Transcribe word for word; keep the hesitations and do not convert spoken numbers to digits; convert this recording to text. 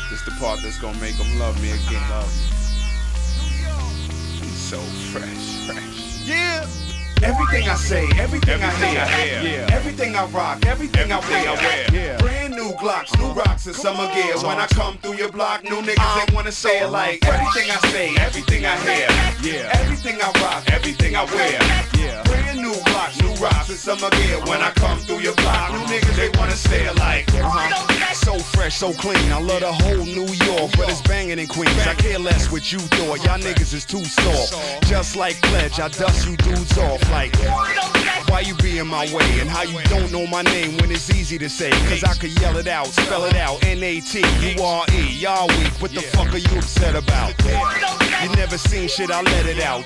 This the part that's gonna make them love me again. Love me. He's so fresh, fresh. Yeah. Everything I say, everything, Everything I I hear, hear. yeah. Everything I rock, everything, Everything I I wear, wear. Yeah. Brand new Glocks, new rocks and summer gear. When I come through your block, new niggas they wanna say it like everything I say, everything I hear, Yeah. everything I rock, everything I wear. Yeah. Brand new Glocks, new rocks and summer gear. When I come through your block, new niggas they wanna say it like. Uh-huh. So fresh, so clean. I love the whole New York, but it's banging in Queens. I care less what you thought. Y'all niggas is too soft. Just like Pledge, I dust you dudes off like. Why you be in my way? And how you don't know my name when it's easy to say? Cause I could yell it out, spell it out, N A T U R E. Y'all weak, what the fuck are you upset about? You never seen shit, I let it out.